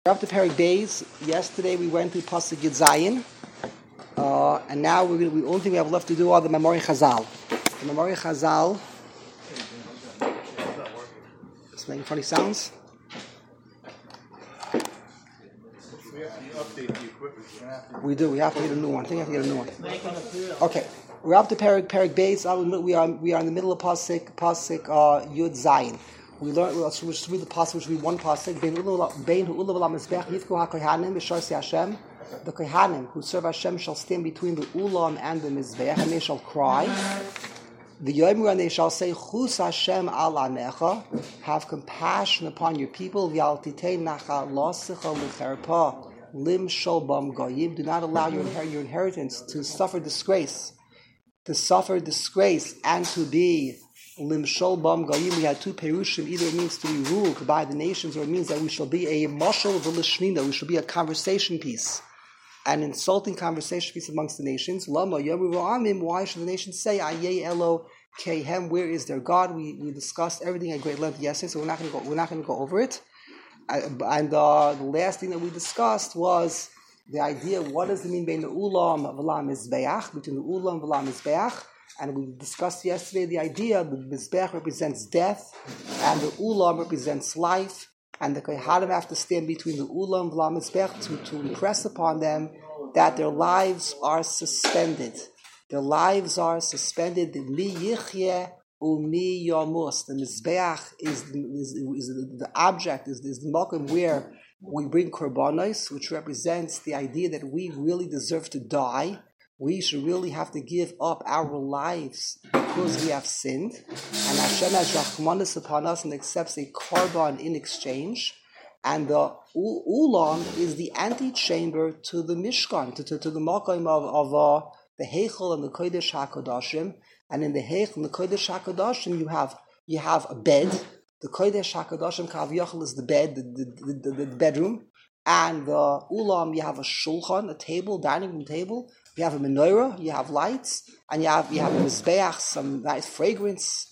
We're up to Perek Beis. Yesterday we went through Pasuk Yud Zayin, and now the only thing we have left to do are the Memory Chazal. The Memory Chazal. It's making funny sounds. We do. We have to get a new one. I think I have to get a new one. Okay. We're up to Perek Beis. We are in the middle of Pasuk Yud Zayin. We learned, which read the pasuk, which read one pasuk. The kohanim who serve Hashem shall stand between the ulam and the mizbeach, and they shall cry. The yomer, and they shall say, "Chus Hashem al anecha," have compassion upon your people. V'al titei nacha losecha lecherpa lim shol bam goyim. Do not allow your inheritance to suffer disgrace, and to be Limshol Bam Goyim. We had two perushim. Either it means to be ruled by the nations, or it means that we shall be a mashal v'lishnina. We shall be a conversation piece, an insulting conversation piece amongst the nations. Lama Yomu Ra'amim. Why should the nations say Ayeh Elo Kehem? Where is their God? We discussed everything at great length yesterday, so we're not going to go over it. And the last thing that we discussed was the idea: what does it mean between the ulam v'la mizbeach, between the ulam v'la mizbeach? And we discussed yesterday the idea that the Mizbeach represents death and the Ulam represents life, and the Kohanim have to stand between the Ulam and the Mizbeach to impress upon them that their lives are suspended. Their lives are suspended. Mi yichye umi yamus. The Mizbeach is the object, is the makom where we bring korbanos, which represents the idea that we really deserve to die. We should really have to give up our lives because we have sinned. And Hashem has rachmanis upon us and accepts a korban in exchange. And the ulam is the antechamber to the mishkan, to the makom of the heichel and the kodesh hakodashim. And in the heichel and the kodesh hakodashim, you have a bed. The kodesh hakodashim kaviyachal is the bed, the bedroom. And the ulam, you have a shulchan, a table, dining room table. You have a menorah, you have lights, and you have a mizbeach, some nice fragrance.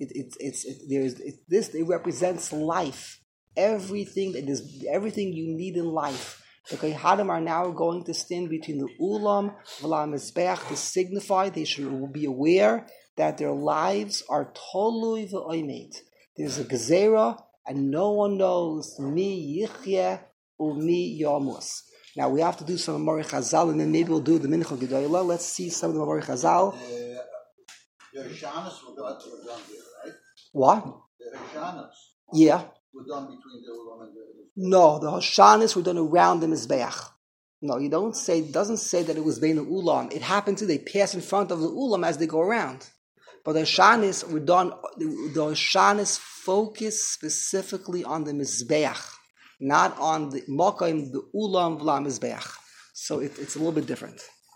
It represents life. Everything you need in life. The Kohanim are now going to stand between the ulam v'la mizbeach to signify they should be aware that their lives are tolui v'oimed. There's a gezerah, and no one knows mi yichye umi yamus. Now we have to do some Memory Chazal, and then maybe we'll do the Mincha Gedolah. Let's see some of the Memory Chazal. The Hashanas were done here, right? What? The Hashanas. Yeah. Were done between the Ulam and the... No, the Hashanas were done around the Mizbeach. No, it doesn't say that it was Bein the Ulam. It happened they pass in front of the Ulam as they go around. But the Hashanas were done, the Hashanas focus specifically on the Mizbeach, not on the Mokaim, the Ulam V'la Mizbeach. So it's a little bit different.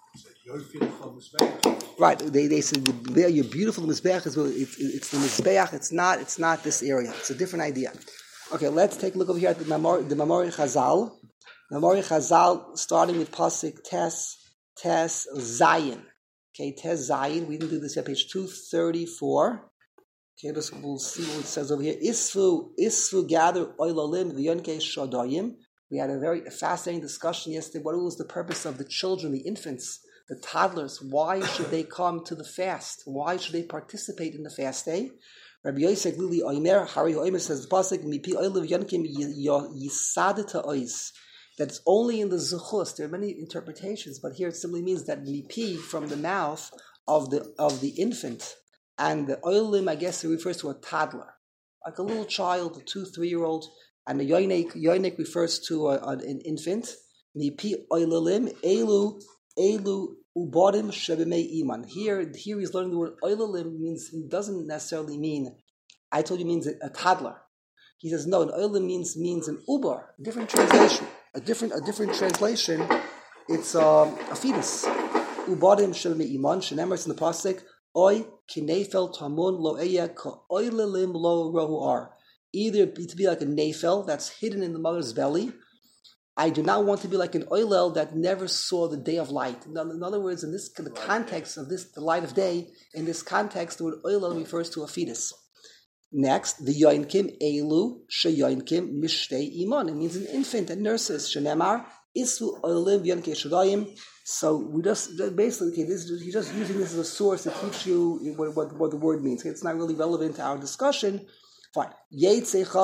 Right, they said your beautiful Mizbeach is it's the Mizbeach, it's not this area. It's a different idea. Okay, let's take a look over here at the Memory Chazal. Memory Chazal, starting with Pasuk Tes Zayin. Okay, Tes Zayin. We didn't do this at page 234. Okay, we'll see what it says over here. Isfu gather oilalim v'yonkei shadayim. We had a very fascinating discussion yesterday. What was the purpose of the children, the infants, the toddlers? Why should they come to the fast? Why should they participate in the fast day? Rabbi Yosef Lili Oimer, Hari Oimer says the pasuk mipi oilav yonkim yisadita ois. That it's only in the zuchus. There are many interpretations, but here it simply means that mipi, from the mouth of the infant. And the oilim, I guess, it refers to a toddler, like a little child, a 2-3-year-old. And the yoinek refers to an infant. Mipi oililim elu ubodim shebimei iman. Here he's learning the word oililim means it doesn't necessarily mean. I told you it means a toddler. He says no. An oilim means an ubar. Different translation. A different translation. It's a fetus. Ubodim shebimei iman. Shenemar, it's in the pasuk. Oy kinefel tamun lo eya ka oilelim lo rohu ar. Either to be like a nefel that's hidden in the mother's belly. I do not want to be like an oilel that never saw the day of light. In other words, in the context of this, the light of day, in this context, the word oilel refers to a fetus. Next, the yoinkim elu sheyoinkim mishtei iman. It means an infant that nurses. Shenemar isu olim yoinke shadayim. So we just basically, he's just using this as a source to teach you what the word means. It's not really relevant to our discussion. Fine. Okay, this is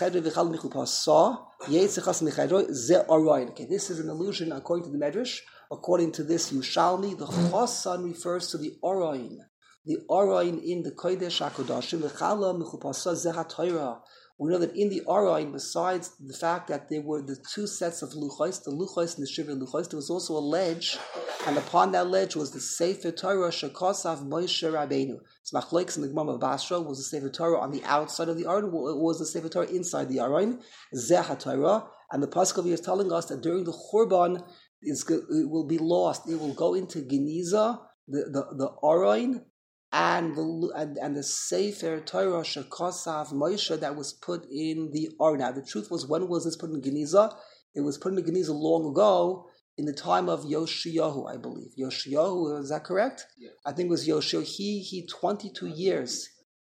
an allusion according to the Medrash. According to this Yushalmi, the Chasan refers to the Orain. The Orain in the Kodesh HaKodashim, the Chala Mechupasa Zeha Torah. We know that in the Orain, besides the fact that there were the two sets of Luchos, the Luchos and the Shiva Luchos, there was also a ledge, and upon that ledge was the Sefer Torah Shekosav Moshe Rabbeinu. So Machlokes in the Gemara of Basra was the Sefer Torah on the outside of the Orain, was the Sefer Torah inside the Orain, Zeha Torah, and the Pasuk is telling us that during the Churban, it will be lost. It will go into Geniza, the Orain, and the Sefer Torah Shekosav Moshe that was put in the Or. Now, the truth was, when was this put in Geniza? It was put in Geniza long ago, in the time of Yoshiyahu, I believe. Yoshiyahu, is that correct? Yeah. I think it was Yoshiyahu. He 22 years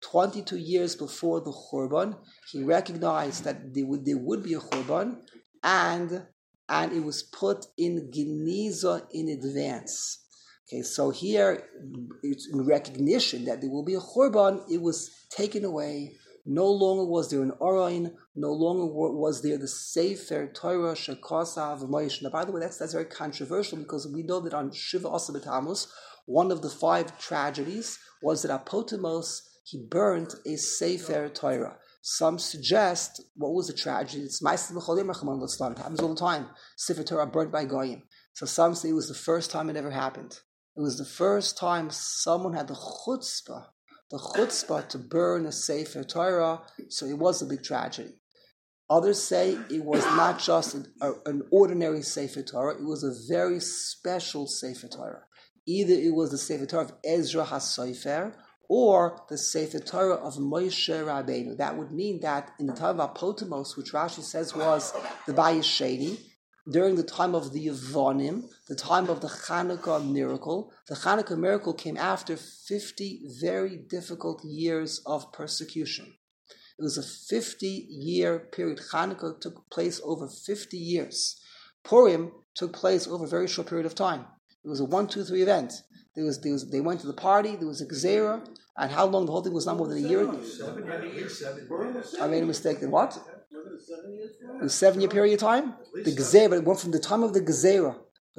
before the Churban, he recognized that there would be a Churban, and it was put in Geniza in advance. Okay, so here, it's in recognition that there will be a Churban, it was taken away. No longer was there an Orain, no longer was there the Sefer Torah Shekosav Moshe. Now, by the way, that's very controversial, because we know that on Shiva Asa B'Tammuz, one of the 5 tragedies was that Apotemos, he burnt a Sefer Torah. Some suggest, what was the tragedy? It's Ma'aseh B'Cholim Rachamon L'Islam. It happens all the time. Sefer Torah burnt by Goyim. So some say it was the first time it ever happened. It was the first time someone had the chutzpah to burn a Sefer Torah, so it was a big tragedy. Others say it was not just an ordinary Sefer Torah, it was a very special Sefer Torah. Either it was the Sefer Torah of Ezra HaSofer, or the Sefer Torah of Moshe Rabbeinu. That would mean that in the time of Apotemos, which Rashi says was the Bayis Sheni, during the time of the Yevonim, the time of the Chanukah miracle. The Chanukah miracle came after 50 very difficult years of persecution. It was a 50-year period. Chanukah took place over 50 years. Purim took place over a very short period of time. It was a 1, 2, 3 event. They went to the party, there was a Gezerah, and how long the whole thing was not more than a year? 7 years. I made a mistake. Then what? It was a 7-year period of time. The Gezerah, it went from the time of the Gezerah,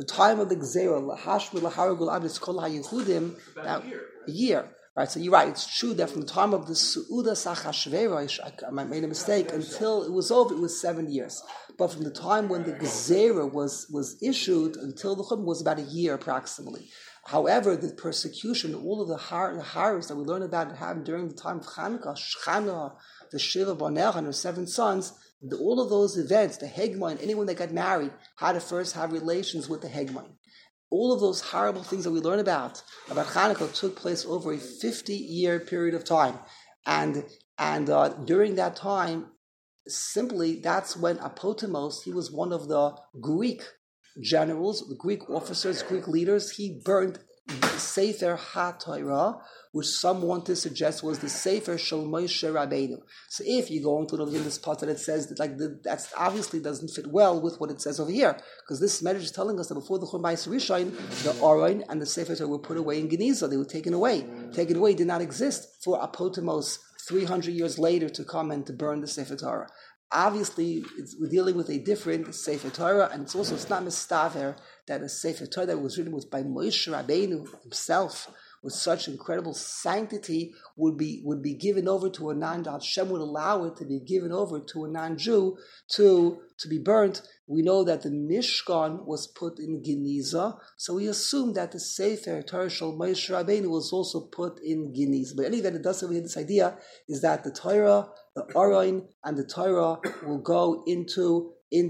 a year. Right, so you're right. It's true that from the time of the Su'udas Achashverosh, I made a mistake, until it was over, it was 7 years. But from the time when the Gezerah was issued until the Churban was about a year approximately. However, the persecution, all of the horrors that we learn about it happened during the time of Chanukah, Shchana, the Shiva Baner and her 7 sons, all of those events, the Hegmon, anyone that got married had to first have relations with the Hegmon. All of those horrible things that we learn about Chanukah took place over a 50-year period of time. And during that time, simply, that's when Apotemos, he was one of the Greek generals, the Greek officers, Greek leaders. He burned Sefer HaTorah, which some want to suggest was the Sefer Shel Moshe Rabbeinu. So if you go into this part that it says that that obviously doesn't fit well with what it says over here, because this message is telling us that before the Churban Bayis Rishon, the Orain and the Sefer Torah were put away in Geniza. They were taken away. Taken away did not exist for Apotemos 300 years later to come and to burn the Sefer Torah. Obviously, we're dealing with a different Sefer Torah, and it's not mistaver that a Sefer Torah that was written by Moshe Rabbeinu himself, with such incredible sanctity, would be given over to a non-Jew. Hashem would allow it to be given over to a non-Jew to be burnt. We know that the Mishkan was put in Geniza, so we assume that the Sefer Torah Shel Moshe Rabbeinu was also put in Geniza. But anyway, it does have this idea is that the Torah, the Orain, and the Torah will go into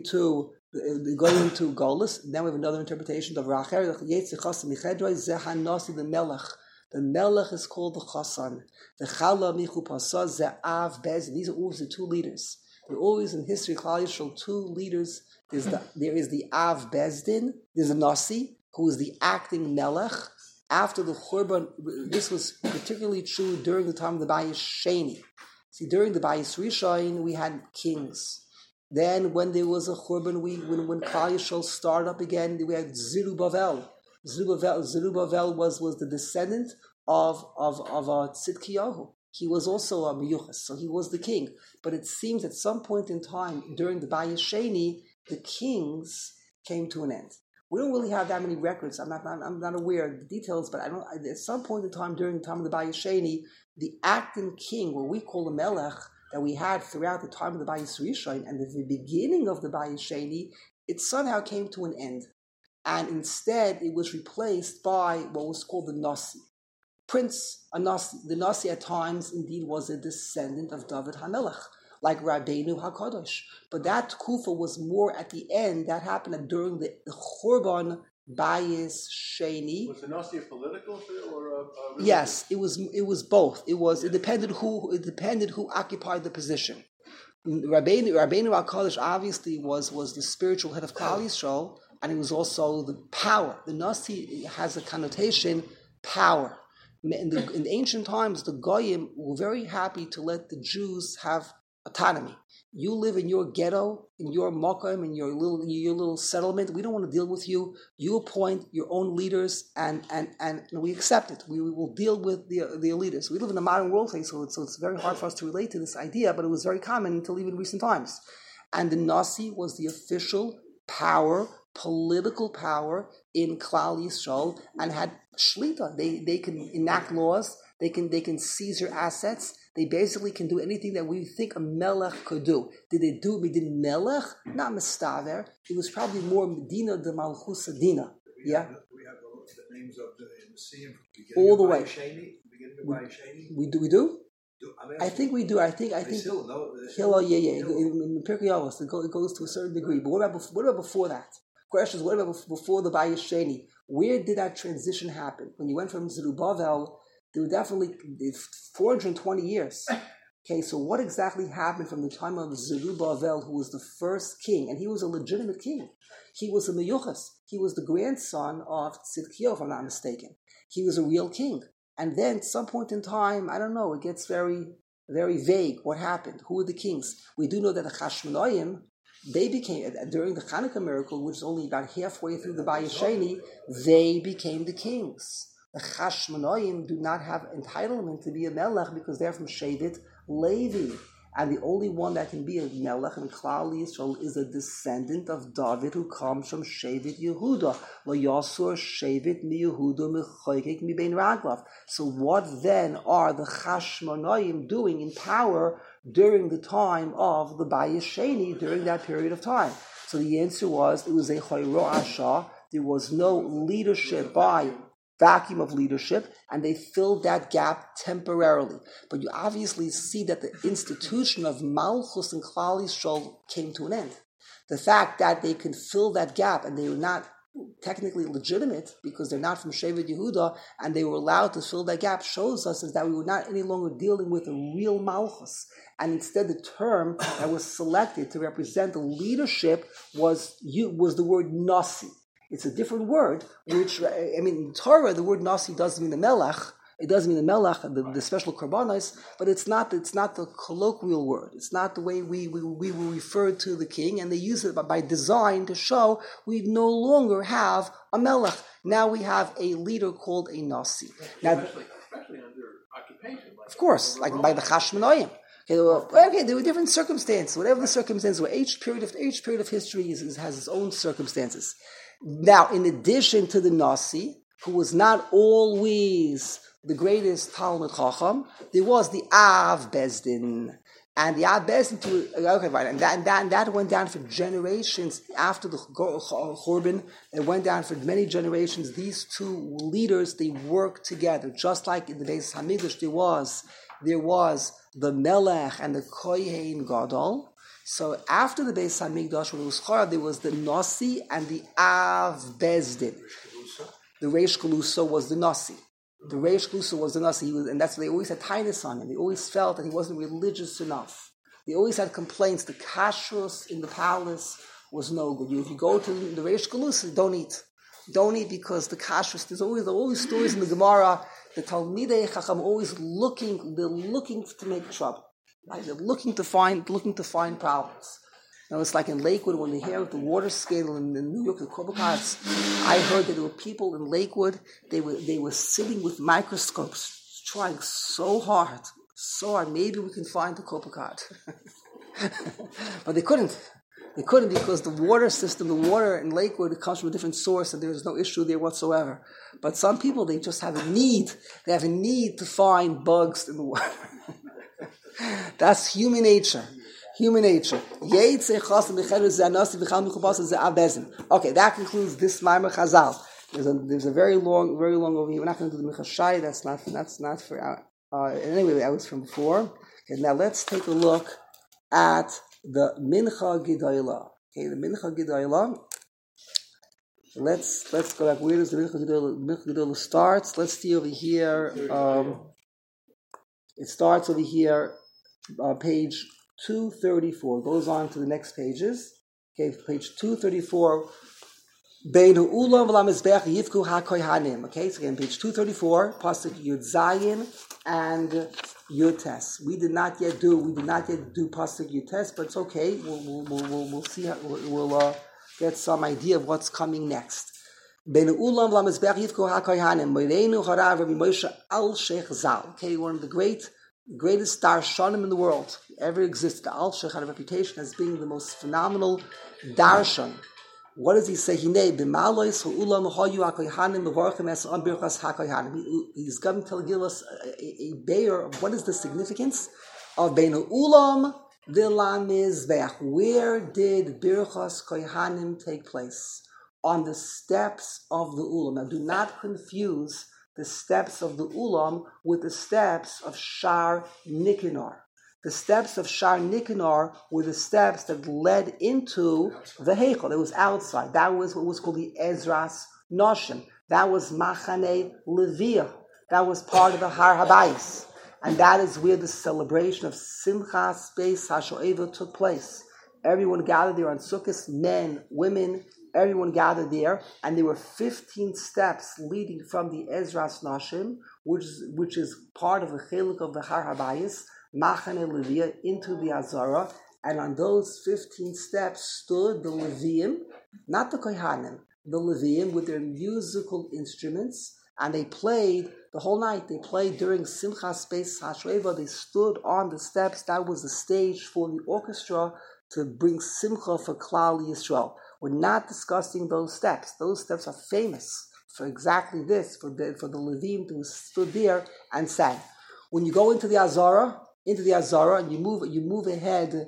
Golus. Then we have another interpretation of Racher. The Melech. The Melech is called the Chasan. The Chala Michu Pasa Ze'av Bez. These are always the 2 leaders. There are always in history Klal Yisrael 2 leaders. There is the Av Bezdin. There's the Nasi, who is the acting Melech. After the Churban, this was particularly true during the time of the Bayis Sheni. See, during the Bayis Rishon, we had kings. Then, when there was a Churban, when Klal Yisrael started up again, we had Zerubbabel. Zerubbabel was the descendant of Tzidkiyahu. He was also a Meyuchas, so he was the king. But it seems at some point in time during the Bayis Sheni, the kings came to an end. We don't really have that many records. I'm not aware of the details, but at some point in time during the time of the Bayis Sheni, the acting king, what we call the Melech, that we had throughout the time of the Bayis Rishon and the beginning of the Bayis Sheni, it somehow came to an end. And instead, it was replaced by what was called the Nasi. Prince, a Nasi. The Nasi at times, indeed, was a descendant of David HaMelech, like Rabbeinu HaKadosh. But that Kufa was more at the end. That happened during the Churban Bayis Sheni. Was the Nasi a political or a religious? Yes, it was both. It depended who occupied the position. Rabbeinu HaKadosh obviously was the spiritual head of Klal Yisrael, and he was also the power. The Nasi has a connotation, power. In the ancient times, the Goyim were very happy to let the Jews have autonomy. You live in your ghetto, in your makom, in your little settlement. We don't want to deal with you. You appoint your own leaders, and we accept it. We will deal with the leaders. We live in a modern world, so it's very hard for us to relate to this idea, but it was very common until even recent times. And the Nasi was the official power, political power in Klal Yisrael, and had shlita. They can enact laws. They can seize your assets. They basically can do anything that we think a melech could do. Did they do Medin melech? Not mistaver. It was probably more Medina de Malchus Adina. Yeah. We have the names of the Nesiim all the way. We do. I think we do. I think. Still, no, yeah. In Pirkei Avos, it goes to a certain degree. But what about before that? Question is, what about before the Bayis Sheni? Where did that transition happen? When you went from Zerubbabel, there were definitely 420 years. Okay, so what exactly happened from the time of Zerubbabel, who was the first king? And he was a legitimate king. He was a Meyuchas. He was the grandson of Tzidkiyahu, if I'm not mistaken. He was a real king. And then at some point in time, I don't know, it gets very, very vague. What happened? Who were the kings? We do know that the Chashmonaim, they became, during the Hanukkah miracle, which is only about halfway through the Bayis Sheni, they became the kings. The Chashmonaim do not have entitlement to be a Melech because they're from Shevet Levi. And the only one that can be a Melech in Klal Yisrael is a descendant of David who comes from Shevet Yehuda. Lo Yasur Shevet mi Yehuda mechoykek mi bein raglav. So what then are the Chashmonaim doing in power during the time of the Bayis Sheni, during that period of time? So the answer was, it was a Chayro Asha. There was no leadership by vacuum of leadership, and they filled that gap temporarily. But you obviously see that the institution of Malchus and Klal Yisrael came to an end. The fact that they can fill that gap, and they were not technically legitimate because they're not from Shevet Yehuda, and they were allowed to fill that gap, shows us is that we were not any longer dealing with a real Malchus. And instead, the term that was selected to represent the leadership was the word Nasi. It's a different word, which, in Torah, the word Nasi doesn't mean the Melech. It doesn't mean the Melech, the special Korbanos, but it's not the colloquial word. It's not the way we will refer to the king, and they use it by design to show we no longer have a Melech. Now we have a leader called a Nasi. Now, especially under occupation. Of course, like by the Chashmonaim. Okay, there were different circumstances. Whatever the circumstances were, each period of history has its own circumstances. Now, in addition to the Nasi, who was not always the greatest Talmud Chacham, there was the Av Bezdin. And the Av Bezdin, and that went down for generations after the Churban. It went down for many generations. These two leaders, they worked together. Just like in the Beis Hamikdash, there was the Melech and the Kohen Gadol. So after the Beis Hamikdash, when it was Charav, there was the Nasi and the Av Bezdin. The Reish Galusa was the Nasi. And that's why they always had tightness on him. They always felt that he wasn't religious enough. They always had complaints. The kashrus in the palace was no good. If you go to the Reish Galusa, don't eat. Don't eat because the kashrus, there's always stories in the Gemara. The Talmidei Chacham always looking to make trouble. Right? They're looking to find problems. Now it's like in Lakewood when they hear the water scandal in New York, the Copacards. I heard that there were people in Lakewood. They were sitting with microscopes, trying so hard. Maybe we can find the Copacard, but they couldn't. They couldn't because the water system, the water in Lakewood, it comes from a different source, and there's no issue there whatsoever. But some people, they just have a need. They have a need to find bugs in the water. That's human nature. Human nature. Okay, that concludes this Maimar Chazal. There's a very long over here. We're not going to do the Michashai. That's not for. Anyway, that was from before. Okay, now let's take a look at the Mincha Gedolah. Okay, the Mincha Gedolah. Let's go back. Where does the Mincha Gedolah starts? Let's see over here. It starts over here, page 234. Goes on to the next pages. Okay, page 234. Bein ha'ulam v'lamizbech yivku ha'koyhanim. Okay, so again, page 234, pasuk Yud Zayin and Yud Tes. We did not yet do pasuk Yud Tes, but it's okay. We'll see. We'll get some idea of what's coming next. Bein ha'ulam v'lamizbech yivku ha'koyhanim. Moreinu harav Rabbi Moshe Alshich Zal. Okay, one of the greatest darshanim in the world ever existed. Alshich had a reputation as being the most phenomenal darshan. What does he say? He's going to give us a bear of what is the significance of Bein Ulam V'Lamizbech. Where did Birchas Kohanim take place? On the steps of the Ulam. Now, do not confuse the steps of the Ulam with the steps of Shar Nicanor. The steps of Shar Nicanor were the steps that led into the Heichal. It was outside. That was what was called the Ezras Noshim. That was Machane Leviah. That was part of the Har Habayis. And that is where the celebration of Simchas Beis HaShoeva took place. Everyone gathered there on Sukkot, men, women, everyone gathered there. And there were 15 steps leading from the Ezras Noshim, which is part of the Cheluk of the Har Habayis, Machane Leviah, into the Azara, and on those 15 steps stood the Leviim, not the Kohanim, the Leviim with their musical instruments, and they played the whole night. They played during Simchas Beis HaShoeva. They stood on the steps. That was the stage for the orchestra to bring Simcha for Klal Yisrael. We're not discussing those steps. Those steps are famous for exactly this, for the Leviim who stood there and sang. When you go into the Azara, and you move ahead,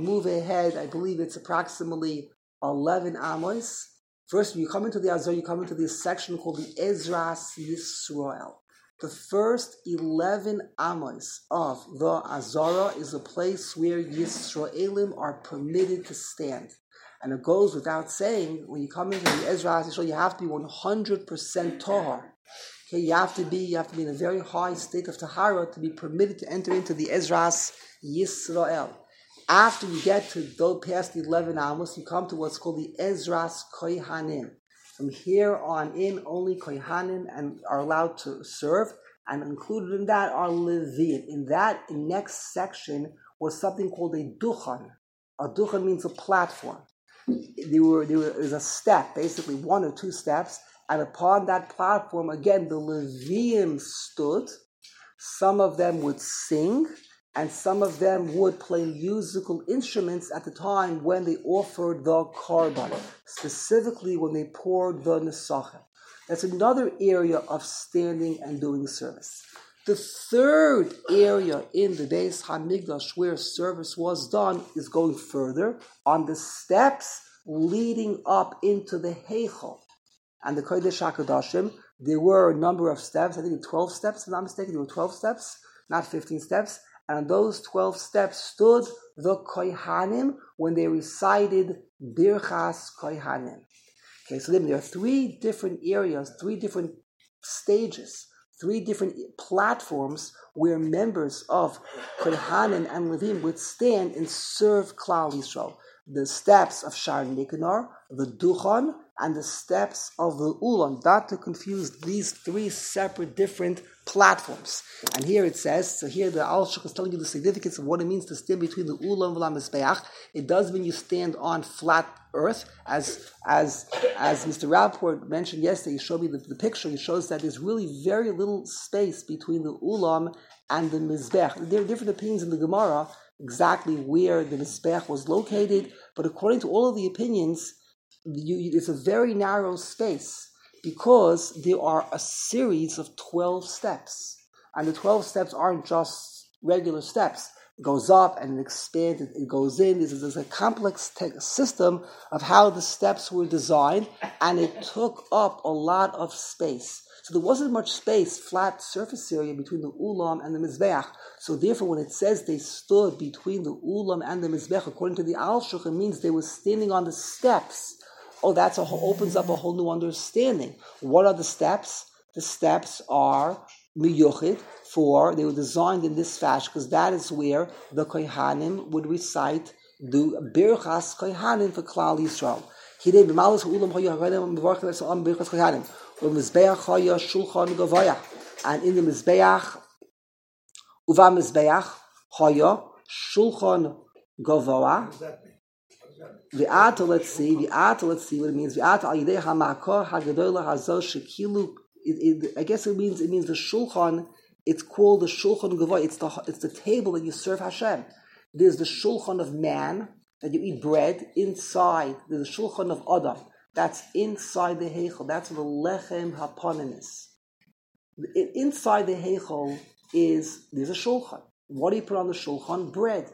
I believe it's approximately 11 amos. First, when you come into the Azara, you come into this section called the Ezras Yisrael. The first 11 amos of the Azara is a place where Yisraelim are permitted to stand. And it goes without saying, when you come into the Ezras Yisrael, you have to be 100% tahar. Okay, you have to be in a very high state of tahara to be permitted to enter into the Ezras Yisrael. After you get to go past the 11 amos, you come to what's called the Ezras Kohanim. From here on in, only Kohanim are allowed to serve, and included in that are Leviim. In that next section was something called a duchan. A duchan means a platform. There was a step, basically one or two steps. And upon that platform, again, the Leviim stood. Some of them would sing, and some of them would play musical instruments at the time when they offered the korban, specifically when they poured the nesachim. That's another area of standing and doing service. The third area in the Beis Hamikdash where service was done is going further on the steps leading up into the Heichal. And the Kodesh HaKadoshim, there were a number of steps. I think 12 steps, if I'm not mistaken. There were 12 steps, not 15 steps. And on those 12 steps stood the Kohanim when they recited Birchas Kohanim. Okay, so then there are three different areas, three different stages, three different platforms where members of Kohanim and Levim would stand and serve Klal Yisrael. the steps of Shar Nicanor, the Duchan, and the steps of the Ulam, not to confuse these three separate different platforms. And here it says, so here the Al-Shuk is telling you the significance of what it means to stand between the Ulam and the Mizbeach. It does mean you stand on flat earth, as Mr. Rapport mentioned yesterday. He showed me the picture. He shows that there's really very little space between the Ulam and the Mizbeach. There are different opinions in the Gemara exactly where the Mizbeach was located, but according to all of the opinions, it's a very narrow space because there are a series of 12 steps. And the 12 steps aren't just regular steps. It goes up and it expands, it goes in. There's a complex system of how the steps were designed, and it took up a lot of space. So there wasn't much space, flat surface area between the Ulam and the Mizbeach. So therefore, when it says they stood between the Ulam and the Mizbeach, according to the Al-Shuk, it means they were standing on the steps. Oh, opens up a whole new understanding. What are the steps? The steps are miyuchid, they were designed in this fashion, because that is where the Kohanim would recite the Birchas Kohanim for Klal Yisrael. Hidei b'malus ha'ulam ha'yah ha'redim b'varch ha'am Birchas Kohanim. U'mizbeach ha'yah shulchan gavoyah. And in the Mizbeach, uva Mizbeach ha'yah shulchan gavoyah. V'ata, let's see what it means. V'ata al yidei ha'makor ha'gadolah hazol shekilu. I guess it means the shulchan. It's called the shulchan gavoy. It's the table that you serve Hashem. There's the shulchan of man that you eat bread inside. There's the shulchan of Adam. That's inside the heichal. That's where the lechem hapanim is. Inside the heichal there's a shulchan. What do you put on the shulchan? Bread.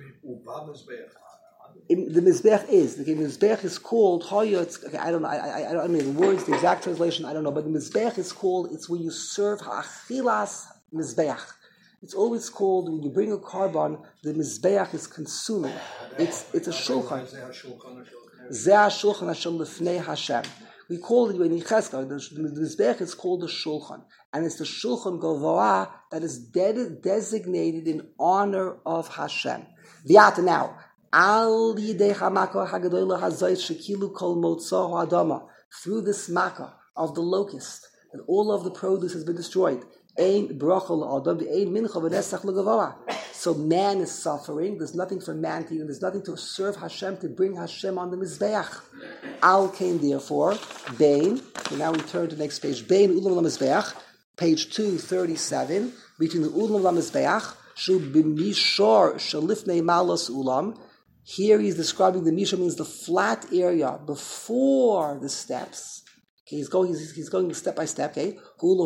The Mizbeach Mizbeach is called Hoya. I don't know. I don't know the words, the exact translation. I don't know. But the Mizbeach is called. It's when you serve Ha'achilas Mizbeach. It's always called when you bring a carbon. The Mizbeach is consuming. It's a shulchan. Zeh shulchan Hashem lefnei Hashem. We call it in Yechezkel. The Mizbeach is called the shulchan, and it's the shulchan gavoah that is designated in honor of Hashem. V'yata now. Al yidei hamakor hagadolah hazayis shekilu kol motza ha'adama. Through this makkah of the locust, and all of the produce has been destroyed. Ein bracha la'adam v'ein mincha v'nesach l'gavoah. So man is suffering. There's nothing for man to eat, and there's nothing to serve Hashem, to bring Hashem on the mizbeach. Al came therefore Bain. Now we turn to the next page. Bain ulam l'mizbeach, page 237. Between the ulam l'mizbeach, shu b'mishor shalifnei malos ulam. Here he's describing the Misha means the flat area before the steps. Okay, he's going step by step. Okay,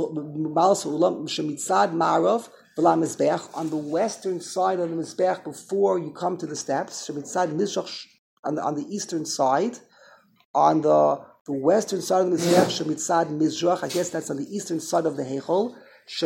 on the western side of the Mizbeach before you come to the steps. On the eastern side, on the western side of the Mizbeach, I guess that's on the eastern side of the Heichol.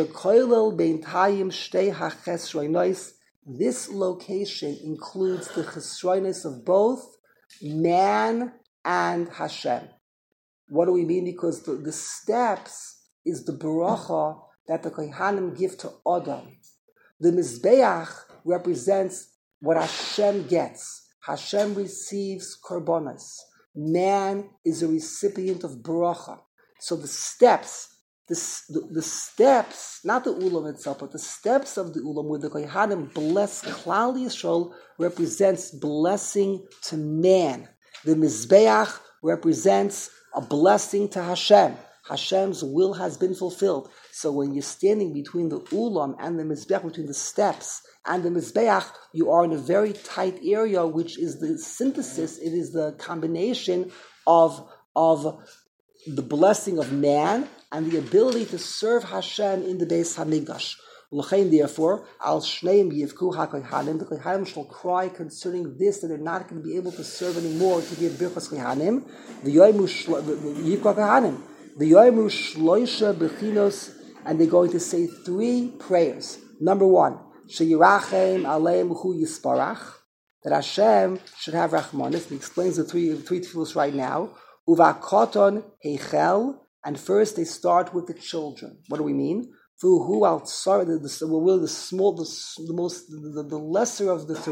This location includes the chesroinus of both man and Hashem. What do we mean? Because the steps is the baracha that the Kohanim give to Adam. The Mizbeach represents what Hashem gets. Hashem receives korbanos. Man is a recipient of baracha. So the steps, the steps, not the ulam itself, but the steps of the ulam where the Kohanim bless Klal Yisrael represents blessing to man. The Mizbeach represents a blessing to Hashem. Hashem's will has been fulfilled. So when you're standing between the ulam and the Mizbeach, between the steps and the Mizbeach, you are in a very tight area, which is the synthesis, it is the combination of the blessing of man and the ability to serve Hashem in the Beis Hamikdash. Therefore, al shneim yivku hakohanim. The kohanim shall cry concerning this, that they're not going to be able to serve anymore to give birchas kohanim. The yoimu yivku hakohanim. The yoimu shloisha bechinos, and they're going to say 3 prayers. Number 1, sheyirachem aleim hu yisparach, that Hashem should have rachmanis. He explains the three tefillos right now. Uvakoton heichel, and first they start with the children. What do we mean? The lesser of the 3.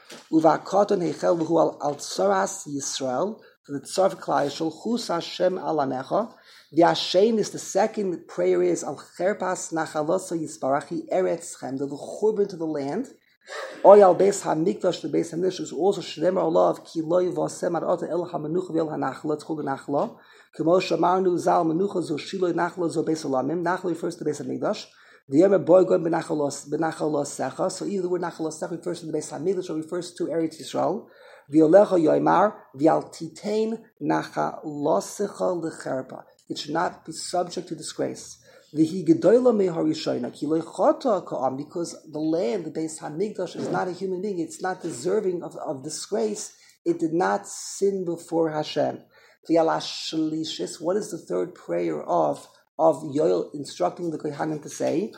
Uvakoton hechel v'hu al tzaras Yisrael, for the tzar of Klal Yisrael, chus Hashem alamecha. The Hashem is the second prayer is al cherpas nachaloso yisbarachi eretz chem, the churban to the land. Oy al beis hamikdash, the beis hamikdash is also shnemer olav ki lo yivasem ad ota el hamanucha v'el hanachla, it's called the nachla. Kemo shamarnu zal manucha zo shilo nachla zo beis olamim. Nachla refers to the beis hamikdash. The Yemer boy going benachalos secha. So either the word nachalos secha refers to the beis hamikdash or refers to Eretz Yisrael. V'yolecha yoymar v'al titein nachalosecha lecherpa. It should not be subject to disgrace. Because the land, the Beis Hamikdash, is not a human being. It's not deserving of disgrace. It did not sin before Hashem. What is the third prayer of Yoel instructing the Kohanim to say?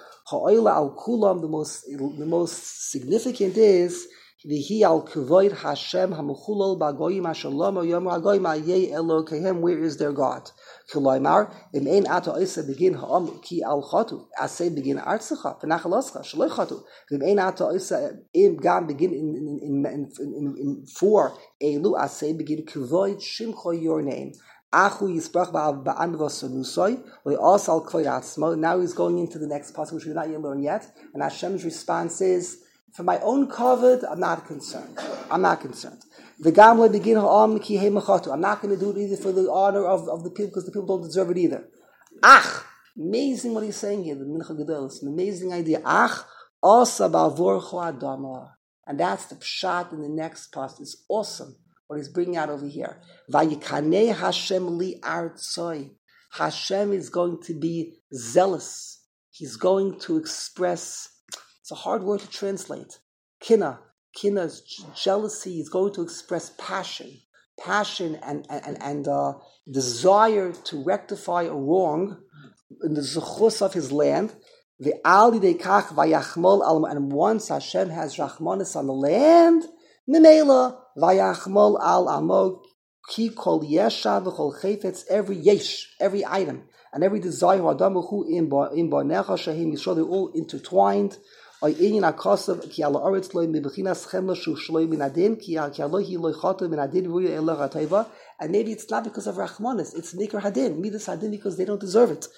The most significant is V'hi al kavoid Hashem hamuchulol b'agoyim hashalom yomer hagoyim ayeh Elokehem. Where is their God? Kiloymar im ein ato isa begin ha'am ki al chatu asay begin artzecha v'nachaloscha shaloi chatu im ein ato isa im gam begin in for elu asay begin kavoid shimcho your name. Achu yisbrach ba'anvasanusoy ve'asal kvoid atzmo. Now he's going into the next passage which we not yet learn yet, and Hashem's response is, for my own covet, I'm not concerned. The gamle begin ha'am ki heimachatu. I'm not going to do it either for the honor of the people, because the people don't deserve it either. Ach, amazing what he's saying here. The Mincha Gedol, it's an amazing idea. Ach, asa ba'vorcho adama, and that's the pshat in the next passage. It's awesome what he's bringing out over here. Vayikaneh Hashem li artzoi. Hashem is going to be zealous. He's going to express. It's a hard word to translate. Kina is jealousy. He's going to express passion and desire to rectify a wrong in the zechus of his land. And once Hashem has rachmanis on the land, Mimela vayachmol al amo ki kol yesha v'chol chayfetz, every item and every desire adamu hu in banecha shehim yisrael, they're all intertwined. And maybe it's not because of Rachmanis, it's Nikar Hadin, Midas Hadin, because they don't deserve it.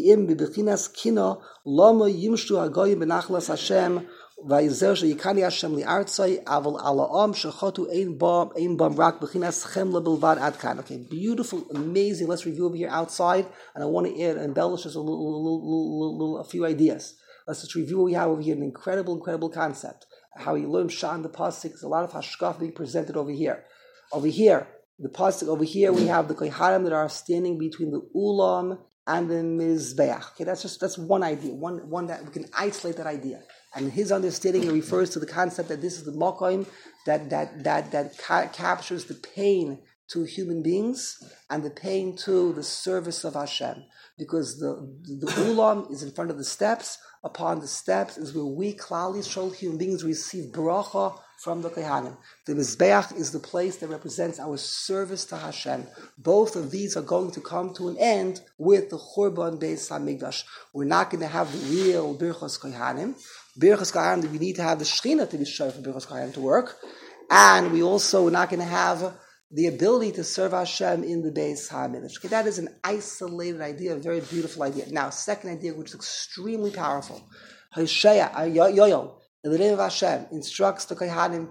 Okay, beautiful, amazing. Let's review over here outside, and I want to embellish just a few ideas. Let's just review what we have over here. An incredible concept. How he learned Shah in the Pasuk. There's a lot of Hashkaf being presented over here. Over here, the Pasuk, over here we have the Kohanim that are standing between the Ulam and the Mizbeach. Okay, that's one idea. One that we can isolate that idea. And his understanding, it refers to the concept that this is the Mokoim that captures the pain to human beings and the pain to the service of Hashem. Because the Ulam is in front of the steps. Upon the steps is where we, Klal Yisrael, human beings, receive bracha from the Kohanim. The Mizbeach is the place that represents our service to Hashem. Both of these are going to come to an end with the Churban Beis HaMikdash. We're not going to have the real Birchos Kohanim. Birchos Kohanim, we need to have the Shechina to be sure for Birchos Kohanim to work. And we also are not going to have the ability to serve Hashem in the Beis HaMikdash. Okay, that is an isolated idea, a very beautiful idea. Now, second idea, which is extremely powerful. Hosea, Yoel, in the name of Hashem, instructs the Kohanim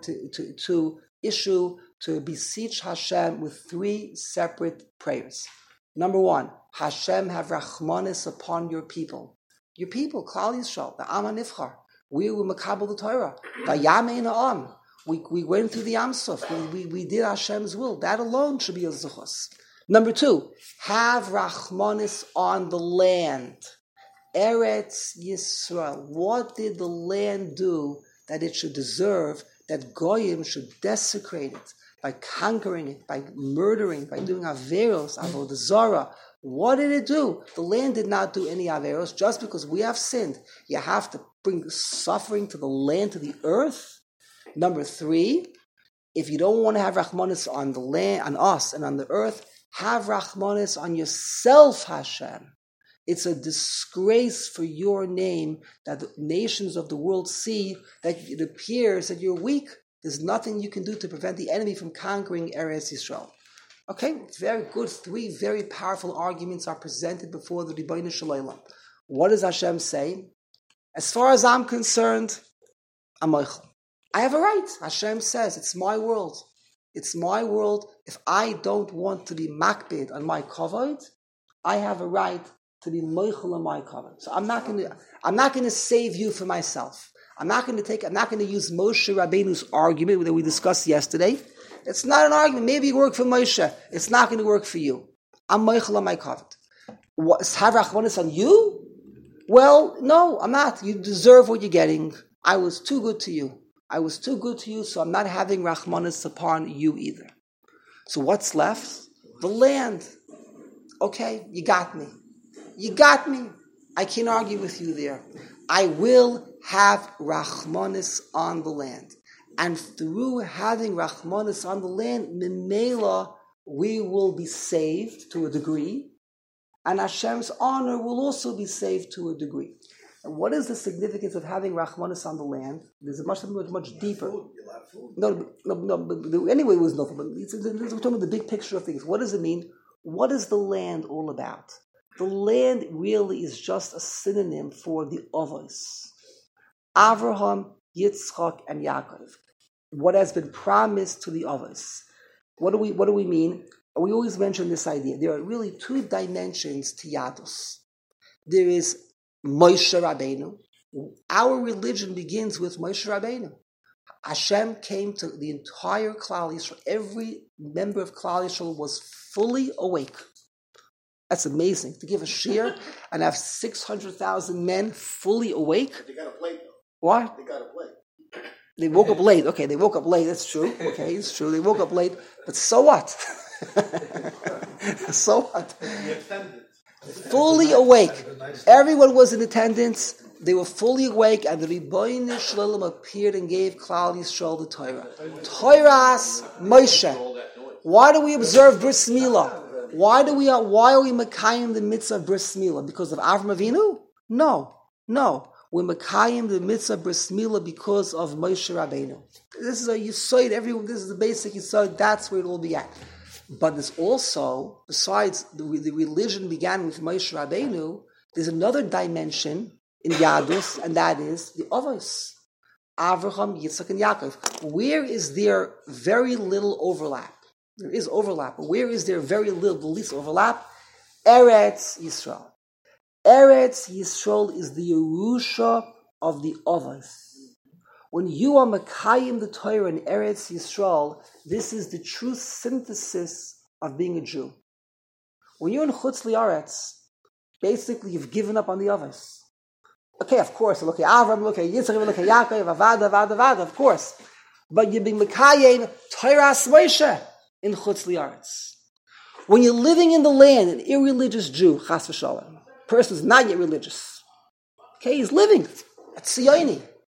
to beseech Hashem with three separate prayers. Number one, Hashem have rachmanis upon your people. Your people, Klal Yisrael, the Am HaNivchar. We were Makabel the Torah. Vayamein Ha'am. We went through the Yamsuf. We did Hashem's will. That alone should be a zuchos. Number two, have rachmanis on the land. Eretz Yisrael. What did the land do that it should deserve, that Goyim should desecrate it by conquering it, by murdering, by doing Averos, Avodah Zarah? What did it do? The land did not do any Averos. Just because we have sinned, you have to bring suffering to the land, to the earth? Number three, if you don't want to have Rachmanis on the land, on us and on the earth, have Rachmanis on yourself, Hashem. It's a disgrace for your name that the nations of the world see that it appears that you're weak, There's nothing you can do to prevent the enemy from conquering Eretz Yisrael. Okay, it's very good. 3 very powerful arguments are presented before the Ribbono Shel Olam. What does Hashem say? As far as I'm concerned, I'm Moichel. I have a right. Hashem says, it's my world. It's my world. If I don't want to be makbid on my kavod, I have a right to be Moichel on my kavod. So I'm not going to save you for myself. I'm not going to use Moshe Rabbeinu's argument that we discussed yesterday. It's not an argument. Maybe it worked for Moshe. It's not going to work for you. I'm Moichel on my kavod. Have Rachmanis on you? Well, no, I'm not. You deserve what you're getting. I was too good to you. So I'm not having Rachmanis upon you either. So what's left? The land. Okay, you got me. I can't argue with you there. I will have Rachmanis on the land. And through having Rachmanis on the land, Mimela, we will be saved to a degree. And Hashem's honor will also be saved to a degree. And what is the significance of having Rachmanis on the land? There's something much deeper. You'll have food. No. But anyway, it was nothing. But we're talking about the big picture of things. What does it mean? What is the land all about? The land really is just a synonym for the Avos. Avraham, Yitzchak, and Yaakov. What has been promised to the Avos. What do we mean? We always mention this idea. There are really 2 dimensions to Yadus. There is Moshe Rabbeinu. Our religion begins with Moshe Rabbeinu. Hashem came to the entire Klal Yisrael. Every member of Klal Yisrael was fully awake. That's amazing. To give a shir and have 600,000 men fully awake. They got a plate though. What? They got a plate. They woke up late. Okay, they woke up late. That's true. Okay, it's true. They woke up late. But so what? So what? Fully awake. Everyone was in attendance. They were fully awake, and the Ribbono Shel Olam appeared and gave Klal Yisrael the Torah. Torah's Moshe. Why do we observe Bris Milah? Why are we Mekayim the mitzvah of Bris Milah? Because of Avram Avinu? No. We're Mekayim the mitzvah of Bris Milah because of Moshe Rabbeinu. This is a Yesod. This is the basic Yesod. That's where it will be at. But there's also, besides the religion began with Moshe Rabbeinu, there's another dimension in Yadus, and that is the Avos. Avraham, Yitzchak, and Yaakov. Where is there very little overlap? There is overlap, but where is there very little, the least overlap? Eretz Yisrael. Eretz Yisrael is the Yerusha of the Avos. When you are Mekayim the Torah in Eretz Yisrael, this is the true synthesis of being a Jew. When you're in Chutz Li'aretz, basically you've given up on the Avos. Okay, of course, look at Avram, look at Yitzchak, look at Yaakov, Avada, of course. But you're being Mekayim Torah's Moshe in Chutz Li'aretz. When you're living in the land, an irreligious Jew, Chas v'shalom, person who's not yet religious, okay, he's living at Tziyoni.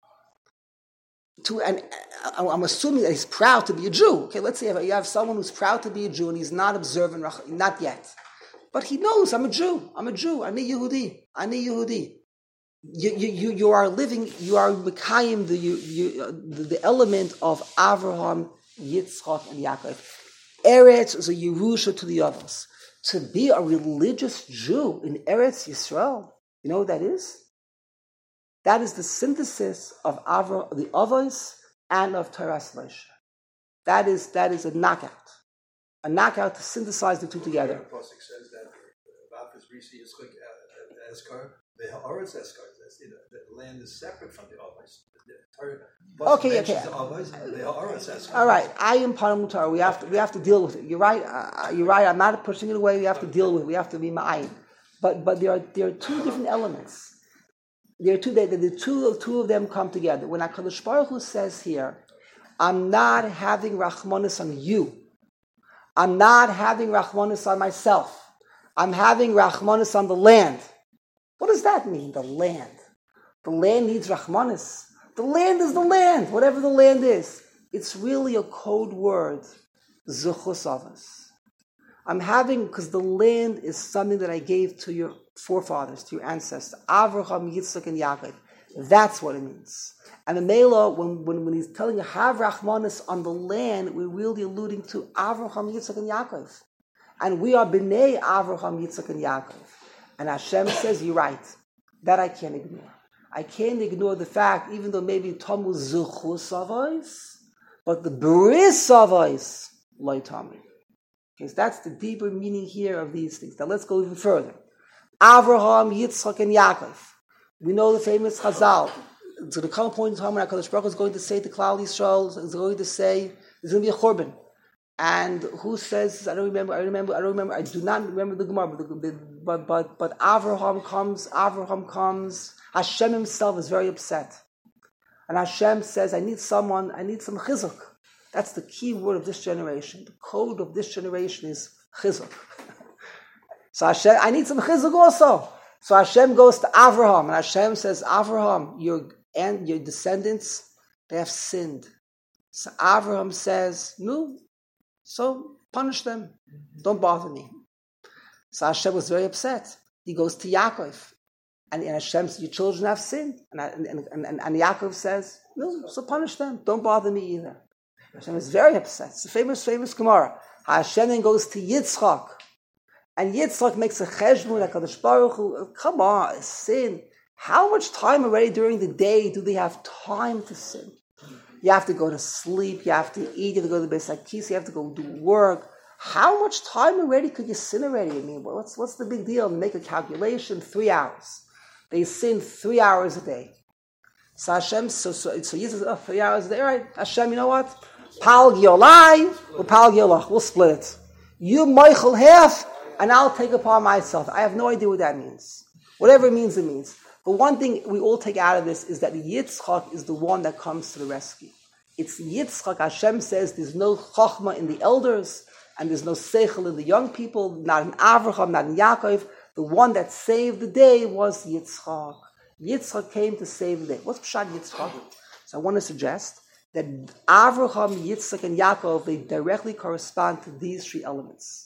And I'm assuming that he's proud to be a Jew. Okay, let's say you have someone who's proud to be a Jew and he's not observant, not yet. But he knows, I'm a Jew, Ani Yehudi. You are living, you are Mekayim the element of Avraham, Yitzchak, and Yaakov. Eretz is a Yerusha to the others. To be a religious Jew in Eretz Yisrael, you know what that is? That is the synthesis of the Avos and of Torah's Moshe. That is a knockout to synthesize the two together. Pasuk says that the Haaretz Eskar, the land is separate from the Avos. Okay. All right, I am Paramutar. We have to deal with it. You're right. I'm not pushing it away. We have to deal with it. We have to be ma'ayin. But there are 2 different elements. There are two of them come together. When HaKadosh Baruch Hu says here, I'm not having Rachmanis on you. I'm not having Rachmanis on myself. I'm having Rachmanis on the land. What does that mean, the land? The land needs Rachmanis. The land is the land, whatever the land is. It's really a code word, Zuchus Avos. I'm having, because the land is something that I gave to your forefathers, to your ancestors, Avraham, Yitzchak, and Yaakov. That's what it means. And the Mela, when he's telling you have Rachmanis on the land, we're really alluding to Avraham, Yitzchak, and Yaakov. And we are B'nai Avraham, Yitzchak, and Yaakov. And Hashem says, you're right. That I can't ignore. I can't ignore the fact, even though maybe Tomu Zuchus Avos, but the Bris Avos, Loi Tami. Okay, so that's the deeper meaning here of these things. Now let's go even further. Avraham, Yitzchak, and Yaakov. We know the famous Chazal. So the current point in time when HaKadosh Baruch Hu is going to say to Klal Yisrael, is going to say, there's going to be a Churban. And who says, I do not remember the Gemara, but Avraham comes, Hashem himself is very upset. And Hashem says, I need some chizuk. That's the key word of this generation. The code of this generation is chizuk. So Hashem, I need some chizuk also. So Hashem goes to Avraham, and Hashem says, Avraham, your descendants, they have sinned. So Avraham says, no, so punish them. Don't bother me. So Hashem was very upset. He goes to Yaakov, and Hashem says, your children have sinned. And Yaakov says, no, so punish them. Don't bother me either. Hashem is very upset. It's a famous Gemara. Hashem then goes to Yitzchak. And Yitzchak makes a cheshbon, HaKadosh Baruch Hu, come on, sin. How much time already during the day do they have time to sin? You have to go to sleep, you have to eat, you have to go to the Beis HaKis, you have to go do work. How much time already could you sin already? I mean, what's the big deal? Make a calculation, 3 hours. They sin 3 hours a day. So Hashem, so Yitzchak, 3 hours a day. All right, Hashem, you know what? Pal Giolai, or Pal Giolach, we'll split it. You, Michael, half, and I'll take upon myself. I have no idea what that means. Whatever it means, it means. But one thing we all take out of this is that Yitzchak is the one that comes to the rescue. It's Yitzchak. Hashem says there's no chachma in the elders, and there's no seichel in the young people, not in Avraham, not in Yaakov. The one that saved the day was Yitzchak. Yitzchak came to save the day. What's Pshat Yitzchak? So I want to suggest that Avraham, Yitzchak, and Yaakov, they directly correspond to these three elements.